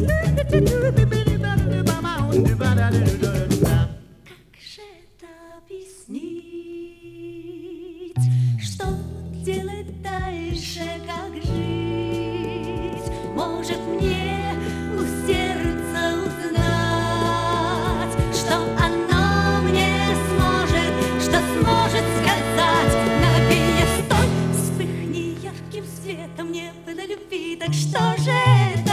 же это объяснить? Что делать дальше, как жить? Может, мне у сердца узнать, что оно мне сможет, что сможет сказать? Напия, стой, вспыхни ярким светом небо любви. Так что же это?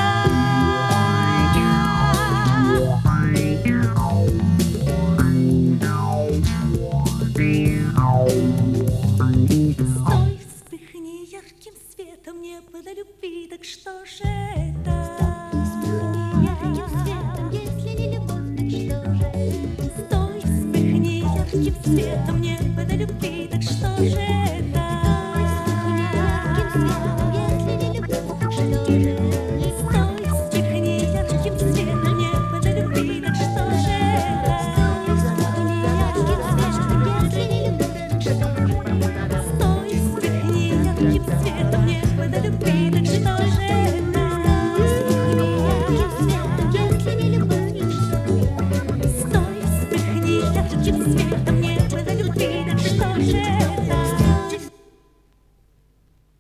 Стой, вспыхни ярким светом небо любви. Так что же это? Вспыхни ярким светом, если не любовь, так что же это? Стой, вспыхни ярким светом небо любви. Так что же это? Вспыхни ярким светом, если не любовь, так что же это? Стой, вспыхни ярким светом небо любви. Так что же это? Вспыхни ярким светом, если не любовь, так что же это? Стой, вспыхни ярким светом небо любви. Так что же это? Вспыхни ярким светом, если не любовь, так что же это? Стой, вспыхни ярким светом.